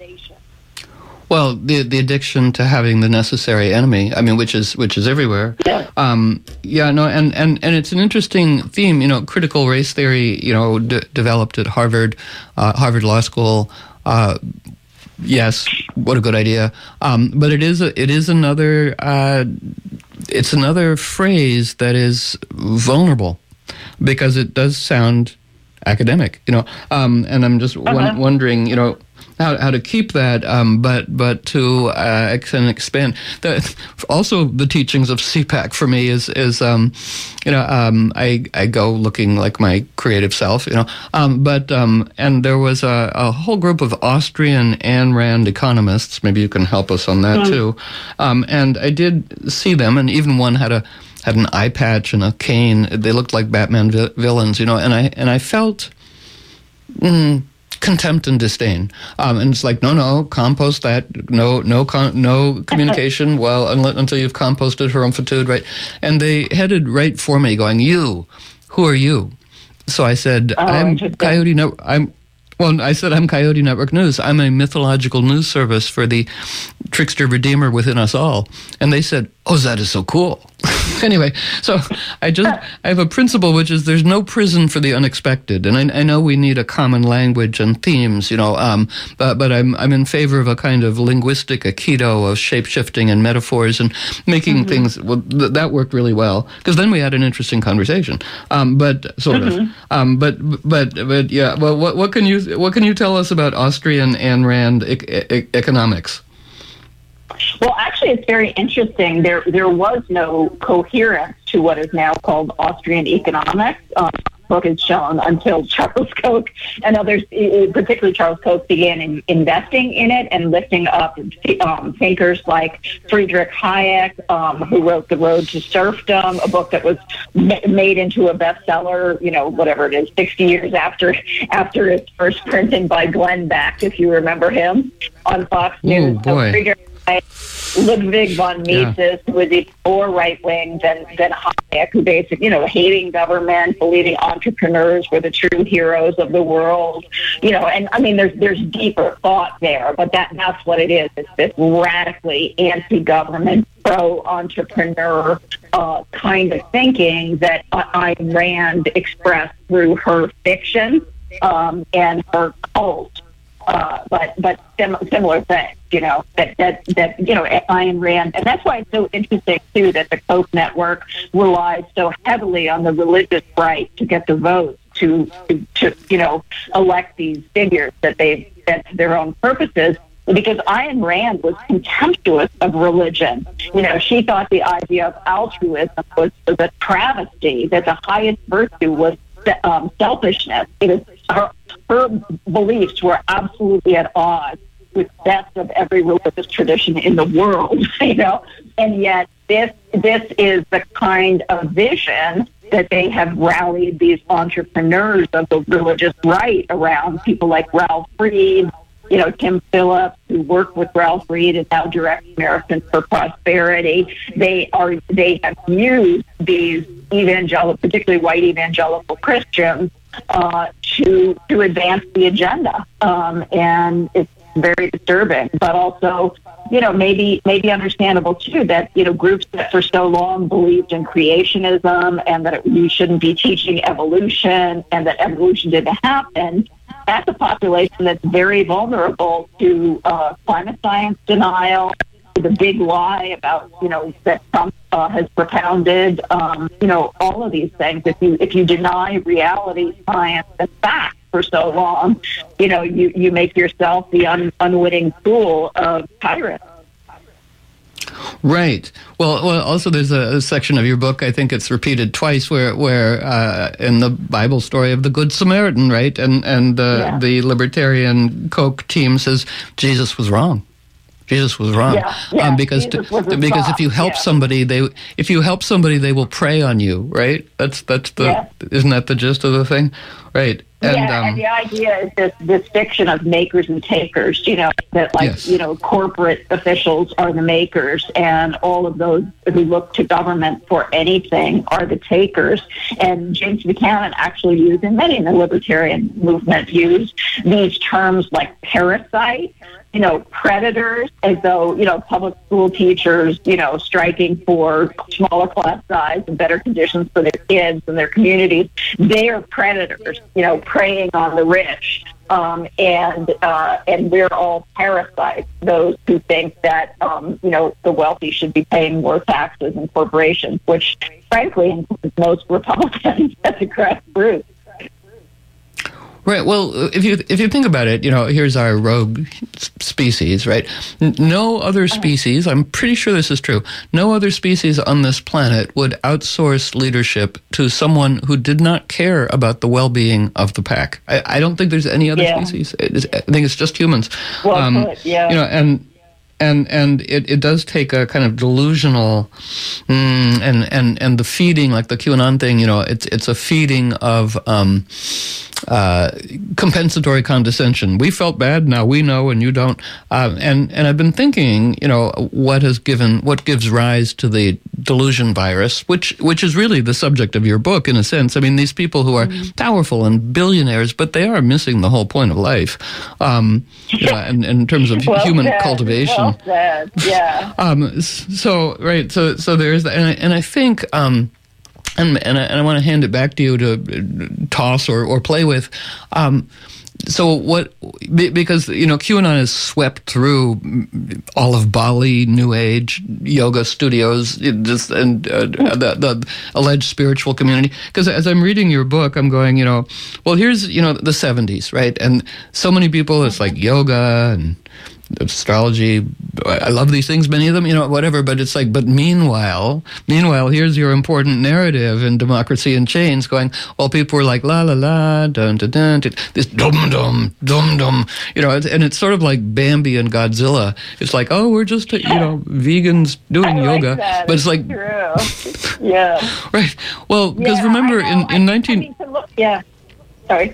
Well, the the addiction to having the necessary enemy, I mean, which is which is everywhere. Yeah. Um, yeah, no, and, and, and it's an interesting theme. You know, critical race theory, you know, d- developed at Harvard, uh, Harvard Law School. Uh, yes, what a good idea. Um, but it is a, it is another uh, it's another phrase that is vulnerable because it does sound academic. You know, um, and I'm just uh-huh. won- wondering, you know. How, how to keep that, um, but but to uh, ex- and expand. The, also, the teachings of C PAC for me is is um, you know um, I I go looking like my creative self, you know. Um, but um, and there was a, a whole group of Austrian Ayn Rand economists. Maybe you can help us on that mm. too. Um, and I did see them, and even one had a had an eye patch and a cane. They looked like Batman vi- villains, you know. And I and I felt. Mm, contempt and disdain, um, and it's like no, no, compost that, no, no, con- no communication. Well, unless, until you've composted her own food, right? And they headed right for me, going, "You, who are you?" So I said, oh, "I'm Coyote Network. I'm." Well, I said, I'm Coyote Network News. I'm a mythological news service for the trickster redeemer within us all. And they said, oh, that is so cool. Anyway, so I just, I have a principle, which is there's no prison for the unexpected. And I, I know we need a common language and themes, you know, um, but, but I'm, I'm in favor of a kind of linguistic aikido of shape-shifting and metaphors and making mm-hmm. things, well, th- that worked really well. Because then we had an interesting conversation. Um, but, sort mm-hmm. of. Um, but, but, but, yeah, well, what, what can you, what can you tell us about Austrian Ayn Rand e- e- economics? Well, actually, it's very interesting. There there was no coherence to what is now called Austrian economics. Um, book is shown until Charles Koch and others, particularly Charles Koch, began in investing in it and lifting up um, thinkers like Friedrich Hayek, um, who wrote The Road to Serfdom, a book that was ma- made into a bestseller, you know, whatever it is, sixty years after after its first printing by Glenn Beck, if you remember him, on Fox News. Oh, boy. So Friedrich Ludwig von Mises, yeah. who was even more right-wing than, than Hayek, who basically, you know, hating government, believing entrepreneurs were the true heroes of the world, you know, and I mean, there's there's deeper thought there, but that that's what it is. It's this radically anti-government, pro-entrepreneur uh, kind of thinking that Ayn Rand expressed through her fiction um, and her cult. Uh, but but sim- similar things, you know, that, that, that, you know, Ayn Rand. And that's why it's so interesting, too, that the Koch network relies so heavily on the religious right to get the votes to, to, to you know, elect these figures that they've set to their own purposes. Because Ayn Rand was contemptuous of religion. You know, she thought the idea of altruism was, was a travesty, that the highest virtue was um, selfishness. It is her, her beliefs were absolutely at odds with the best of every religious tradition in the world, you know, and yet this this is the kind of vision that they have rallied these entrepreneurs of the religious right around, people like Ralph Reed, you know, Tim Phillips, who worked with Ralph Reed and now directs Americans for Prosperity. They are they have used these evangelical, particularly white evangelical Christians, uh, to to advance the agenda, um, and it's very disturbing. But also, you know, maybe maybe understandable too that you know groups that for so long believed in creationism and that it, you shouldn't be teaching evolution and that evolution didn't happen. That's a population that's very vulnerable to uh, climate science denial, to the big lie about, you know, that Trump uh, has propounded, um, you know, all of these things. If you if you deny reality, science, and fact for so long, you know, you, you make yourself the un, unwitting fool of tyrants. Right. Well, well, also there's a, a section of your book, I think it's repeated twice, where, where uh, in the Bible story of the Good Samaritan, right, and and uh, yeah. the libertarian Koch team says Jesus was wrong. Jesus was wrong. Yeah, yeah. Um, because to, because if you help yeah. somebody, they if you help somebody, they will prey on you, right? That's that's the yeah. isn't that the gist of the thing, right? And, yeah, um, and the idea is this this fiction of makers and takers, you know, that like, yes. you know, corporate officials are the makers and all of those who look to government for anything are the takers. And James Buchanan actually used, and many in the libertarian movement used, these terms like parasite, you know, predators, as though, you know, public school teachers, you know, striking for smaller class size and better conditions for their kids and their communities. They are predators, you know, preying on the rich. Um, and uh, and we're all parasites, those who think that, um, you know, the wealthy should be paying more taxes and corporations, which, frankly, includes most Republicans at the grassroots. Right. Well, if you if you think about it, you know, here's our rogue species, right? No other species, I'm pretty sure this is true, no other species on this planet would outsource leadership to someone who did not care about the well-being of the pack. I, I don't think there's any other yeah. species. It's, I think it's just humans. Well um, put, yeah. You know, and and and it, it does take a kind of delusional mm, and and and the feeding, like the QAnon thing. You know, it's it's a feeding of um, uh, compensatory condescension. We felt bad, now we know, and you don't. Uh, and and I've been thinking, you know, what has given what gives rise to the delusion virus, which which is really the subject of your book in a sense. I mean, these people who are mm. powerful and billionaires, but they are missing the whole point of life. Um, you know, and, and in terms of well human said. cultivation. Well said. Yeah. um. So right. So so there's that, and I, and I think um. And and I, and I want to hand it back to you to toss or, or play with. Um, so what? Because you know QAnon has swept through all of Bali, New Age, yoga studios, just and uh, the, the alleged spiritual community. Because as I'm reading your book, I'm going, you know, well, here's you know the seventies, right? And so many people, it's like yoga and astrology. I love these things, many of them, you know, whatever, but it's like, but meanwhile, meanwhile, here's your important narrative in Democracy in Chains going, well, people were like, la, la, la, dun, dun, dun, dun, this dum, dum, dum, dum, you know, and it's sort of like Bambi and Godzilla. It's like, oh, we're just, you know, vegans doing I yoga. Like that. But it's, it's like, true. Yeah. Right. Well, because yeah, remember, in, in, in nineteen... I mean, to look, yeah. Sorry.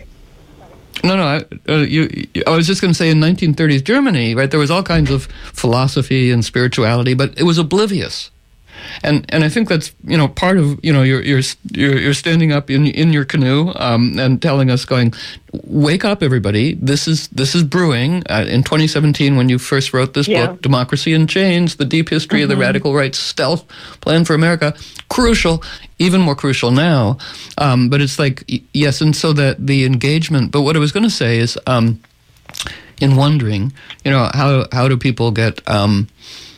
No, no. I, uh, you, you, I was just going to say, in nineteen thirties Germany, right, there was all kinds of philosophy and spirituality, but it was oblivious, and and I think that's you know part of you know you're you're you're, you're standing up in in your canoe um, and telling us, going, wake up, everybody! This is this is brewing. Uh, in twenty seventeen, when you first wrote this yeah. book, Democracy in Chains: The Deep History mm-hmm. of the Radical Right's Stealth Plan for America, crucial. Even more crucial now, um, but it's like, yes, and so that the engagement, but what I was going to say is, um, in wondering, you know, how how do people get um,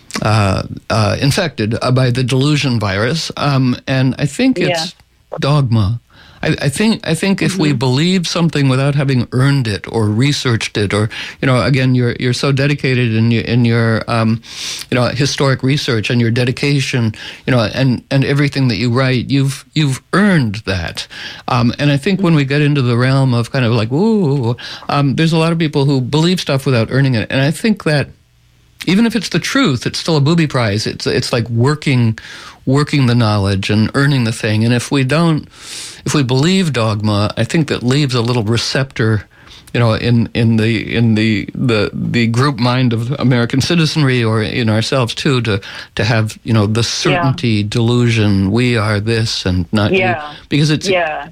uh, uh, infected by the delusion virus? Um, and I think it's yeah. dogma. I, I think I think mm-hmm. if we believe something without having earned it or researched it, or you know, again, you're you're so dedicated in your in your um, you know historic research and your dedication, you know, and, and everything that you write, you've you've earned that. Um, and I think when we get into the realm of kind of like, ooh, um, there's a lot of people who believe stuff without earning it, and I think that even if it's the truth, it's still a booby prize. It's it's like working working the knowledge and earning the thing. And if we don't, if we believe dogma, I think that leaves a little receptor, you know, in, in the in the, the the group mind of American citizenry or in ourselves too, to to have you know the certainty yeah. delusion. We are this and not yeah. you, because it's yeah.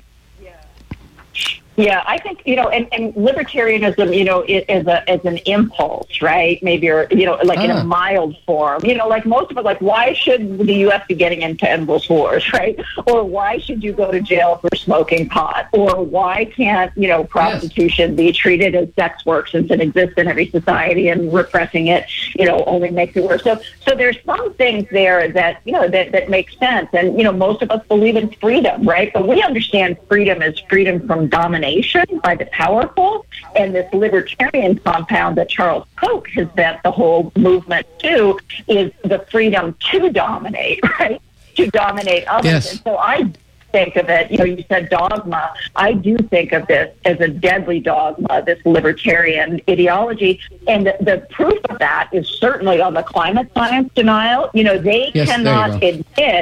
Yeah, I think, you know, and, and libertarianism, you know, it, as a as an impulse, right? Maybe, or, you know, like ah. in a mild form, you know, like most of us, like, why should the U S be getting into endless wars, right? Or why should you go to jail for smoking pot? Or why can't, you know, prostitution yes. be treated as sex work since it exists in every society and repressing it, you know, only makes it worse. So, so there's some things there that, you know, that, that make sense. And, you know, most of us believe in freedom, right? But we understand freedom as freedom from domination by the powerful, and this libertarian compound that Charles Koch has bent the whole movement to is the freedom to dominate, right? To dominate others. Yes. And so I think of it, you know, you said dogma. I do think of this as a deadly dogma, this libertarian ideology. And the, the proof of that is certainly on the climate science denial. You know, they yes, cannot admit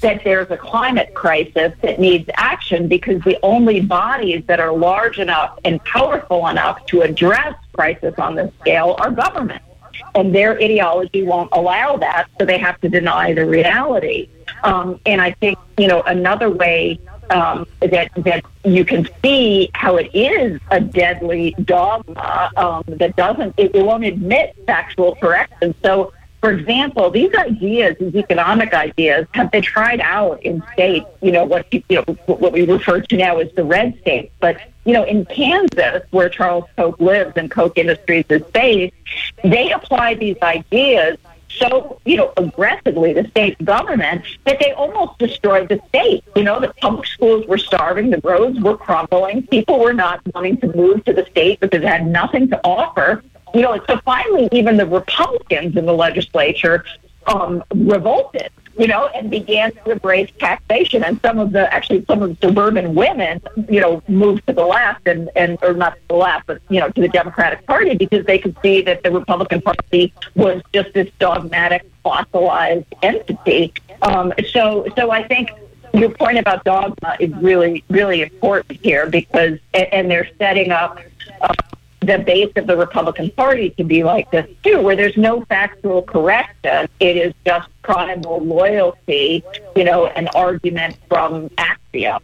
that there's a climate crisis that needs action, because the only bodies that are large enough and powerful enough to address crisis on this scale are government. And their ideology won't allow that, so they have to deny the reality. Um, and I think, you know, another way um, that that you can see how it is a deadly dogma um, that doesn't, it, it won't admit factual correction. So, for example, these ideas, these economic ideas, have been tried out in states, you know, what you know, what we refer to now as the red states. But, you know, in Kansas, where Charles Koch lives and Koch Industries is based, they apply these ideas so, you know, aggressively, the state government, that they almost destroyed the state. You know, the public schools were starving, the roads were crumbling, people were not wanting to move to the state because it had nothing to offer. You know, so finally, even the Republicans in the legislature um, revolted, you know, and began to embrace taxation. And some of the, actually, some of the suburban women, you know, moved to the left, and, and or not to the left, but, you know, to the Democratic Party, because they could see that the Republican Party was just this dogmatic, fossilized entity. Um, so, so I think your point about dogma is really, really important here, because, and they're setting up Uh, the base of the Republican Party to be like this too, where there's no factual correction. It is just tribal loyalty, you know, an argument from axiom.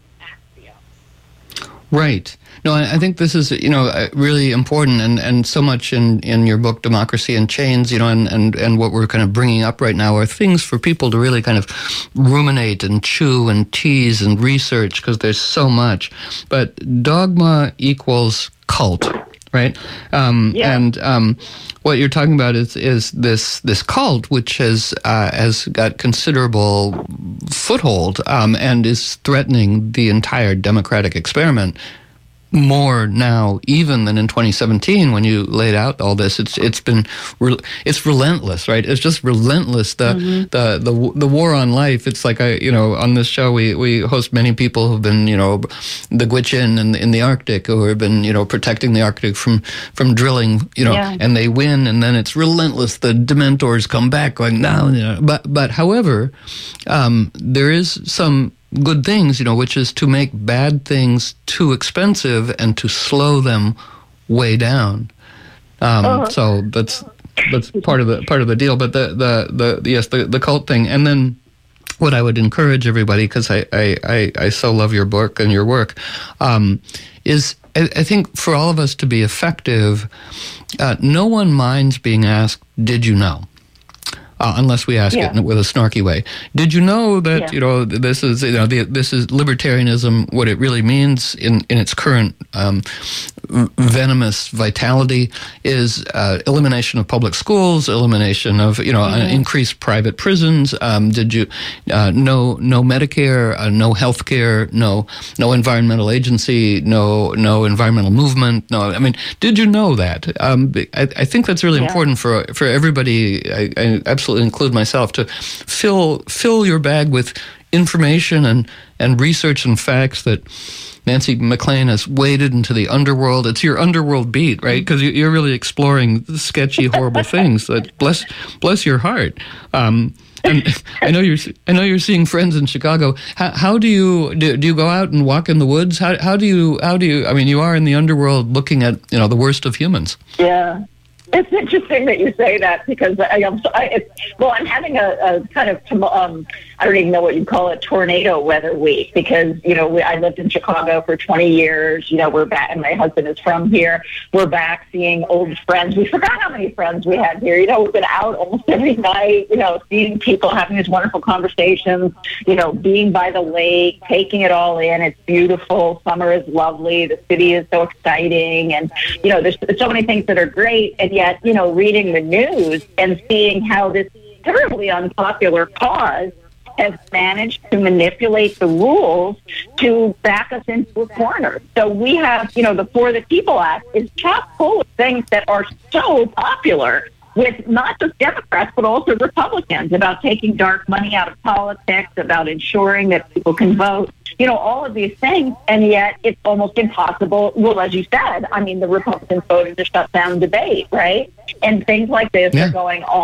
Right. No, I I think this is, you know, uh, really important, and, and so much in, in your book, Democracy in Chains, you know, and, and, and what we're kind of bringing up right now are things for people to really kind of ruminate and chew and tease and research, because there's so much. But dogma equals cult. Right, um, yeah. and um, what you're talking about is is this this cult, which has uh, has got considerable foothold um, and is threatening the entire democratic experiment more now even than in twenty seventeen when you laid out all this. It's it's been re- it's relentless, right? It's just relentless. The mm-hmm. the the the war on life. It's like I you know on this show we, we host many people who've been you know the Gwich'in in, in the Arctic, who have been you know protecting the Arctic from from drilling, you know, yeah. and they win, and then it's relentless. The Dementors come back going no, you know. but but however, um, there is some good things, you know, which is to make bad things too expensive and to slow them way down. Um, uh-huh. So that's that's part of the part of the deal. But the the, the yes the, the cult thing, and then what I would encourage everybody, because I, I, I, I so love your book and your work, um, is I, I think for all of us to be effective, uh, no one minds being asked, "Did you know?" Uh, unless we ask yeah. it with a snarky way. Did you know that yeah. you know this is you know the, this is libertarianism? What it really means in in its current um, venomous vitality is uh, elimination of public schools, elimination of you know mm-hmm. increased private prisons. Um, did you uh, no no Medicare, uh, no health care, no no environmental agency, no no environmental movement? No, I mean, did you know that? Um, I, I think that's really yeah. important for for everybody. I, I absolutely include myself, to fill fill your bag with information and, and research and facts that Nancy MacLean has waded into the underworld. It's your underworld beat, right? Because you're really exploring sketchy, horrible things. That bless bless your heart. Um, and I know you're I know you're seeing friends in Chicago. How, how do you do, do you go out and walk in the woods? How how do you how do you? I mean, you are in the underworld, looking at you know the worst of humans. Yeah. It's interesting that you say that, because I am. I, it's, well, I'm having a, a kind of um, I don't even know what you call it, tornado weather week, because you know we, I lived in Chicago for twenty years. You know we're back, and my husband is from here. We're back seeing old friends. We forgot how many friends we had here. You know we've been out almost every night. You know seeing people, having these wonderful conversations. You know being by the lake, taking it all in. It's beautiful. Summer is lovely. The city is so exciting, and you know there's, there's so many things that are great, and yet. Yet, you know, reading the news and seeing how this terribly unpopular cause has managed to manipulate the rules to back us into a corner. So we have, you know, the For the People Act is chock full of things that are so popular with not just Democrats, but also Republicans, about taking dark money out of politics, about ensuring that people can vote, you know, all of these things. And yet it's almost impossible. Well, as you said, I mean, the Republicans voted to shut down debate, right? And things like this yeah. are going on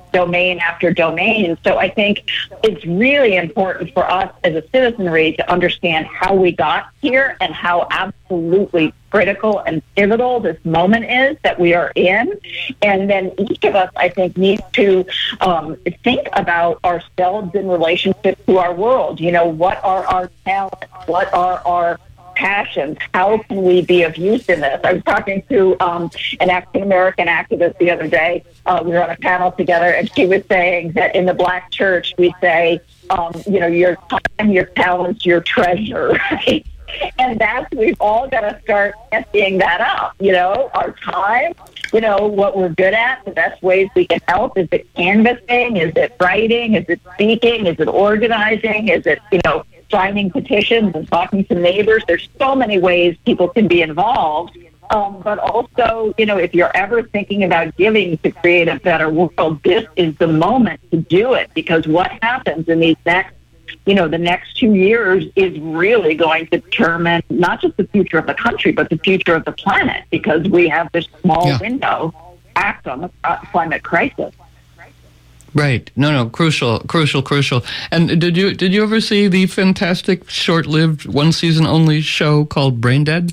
domain after domain. So I think it's really important for us as a citizenry to understand how we got here and how absolutely critical and pivotal this moment is that we are in. And then each of us, I think, needs to um, think about ourselves in relationship to our world. You know, what are our talents? What are our passions? How can we be of use in this? I was talking to um, an African-American activist the other day. Uh, we were on a panel together, and she was saying that in the Black church, we say, um, you know, your time, your talents, your treasure, right? And that's, we've all got to start emptying that up, you know, our time, you know, what we're good at, the best ways we can help. Is it canvassing? Is it writing? Is it speaking? Is it organizing? Is it, you know, signing petitions and talking to neighbors? There's so many ways people can be involved. Um, but also, you know, if you're ever thinking about giving to create a better world, this is the moment to do it, because what happens in these next, you know, the next two years is really going to determine not just the future of the country, but the future of the planet, because we have this small yeah. window to act on the climate crisis. Right. No, no, crucial, crucial, crucial. And did you did you ever see the fantastic, short-lived, one-season-only show called Brain Dead?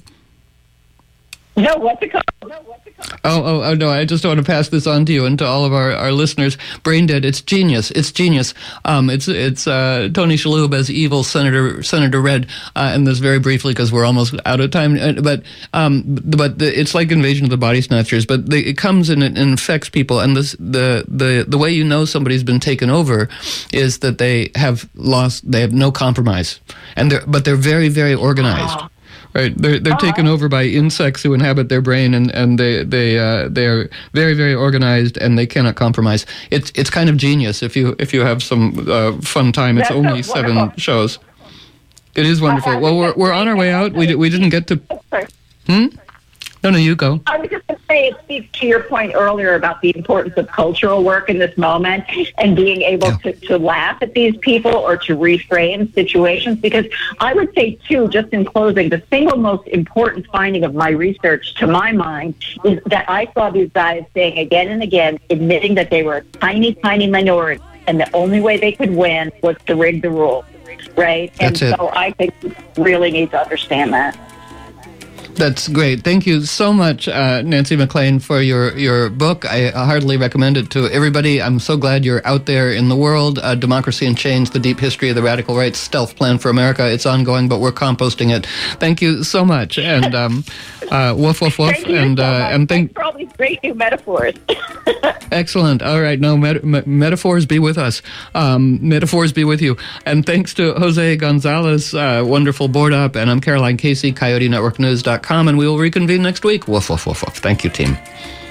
No, what's it called? No, what's it called? Oh, oh, oh, no, I just want to pass this on to you and to all of our, our listeners. Brain Dead, it's genius. It's genius. Um, it's it's uh, Tony Shalhoub as evil Senator Senator Red, uh, and this very briefly because we're almost out of time. Uh, but um, but the, it's like Invasion of the Body Snatchers, but the, it comes and it infects people. And this, the the the way you know somebody's been taken over is that they have lost, they have no compromise, and they're but they're very very organized. Wow. Right, they're they're taken over by insects who inhabit their brain, and and they they uh, they are very very organized, and they cannot compromise. It's it's kind of genius if you if you have some uh, fun time. It's That's only so seven wonderful. shows. It is wonderful. Well, we're we're on our way out. We we didn't get to. Hmm. No, no, you go. I was just going to say, it speaks to your point earlier about the importance of cultural work in this moment and being able yeah. to, to laugh at these people or to reframe situations. Because I would say, too, just in closing, the single most important finding of my research, to my mind, is that I saw these guys saying again and again, admitting that they were a tiny, tiny minority, and the only way they could win was to rig the rules, right? That's and it. so I think we really need to understand that. That's great. Thank you so much, uh, Nancy MacLean, for your, your book. I heartily recommend it to everybody. I'm so glad you're out there in the world. Uh, Democracy in Chains, The Deep History of the Radical Right, Stealth Plan for America. It's ongoing, but we're composting it. Thank you so much. And um, uh, woof, woof, woof. Thank you and, so uh, much. and Thanks for all these great new metaphors. Excellent. All right. No, met- me- metaphors be with us. Um, metaphors be with you. And thanks to Jose Gonzalez, uh, wonderful board up. And I'm Caroline Casey, Coyote Network News dot com. And we will reconvene next week. Woof, woof, woof, woof. Thank you, team.